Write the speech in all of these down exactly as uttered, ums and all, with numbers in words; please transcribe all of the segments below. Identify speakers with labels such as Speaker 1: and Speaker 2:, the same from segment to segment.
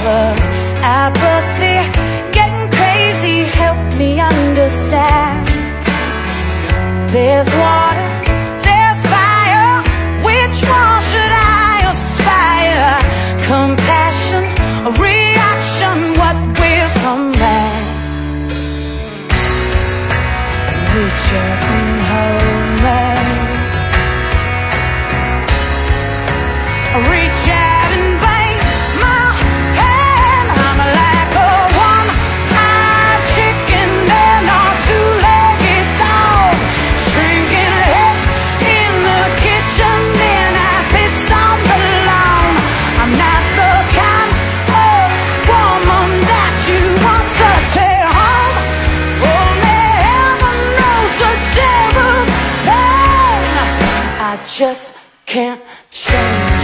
Speaker 1: lovers. Apathy, getting crazy, help me understand. There's water, there's fire, which one should I aspire? Compassion, a reaction, what will come back? Reach out and hold me. Reach out and bite my hand. I'm like a one-eyed chicken and a two-legged dog, shrinking heads in the kitchen, then I piss on the lawn. I'm not the kind of woman that you want to take home. Only heaven knows the devil's pain I just can't change.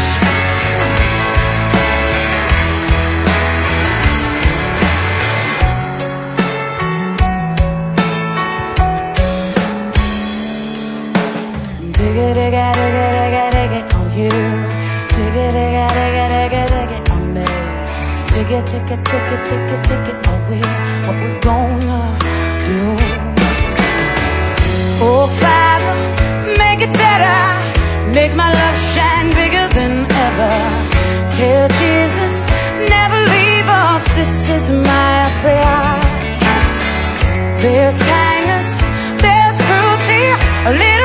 Speaker 1: Dig it, dig it, dig it, dig it, dig it on you. Dig it, dig it, dig it, dig it, dig it on me. Dig it, dig it, dig it, dig it, dig it on we. What we gonna do? Oh Father, make it better. Make my love shine bigger than ever. Tell Jesus, never leave us. This is my prayer. There's kindness, there's cruelty, a little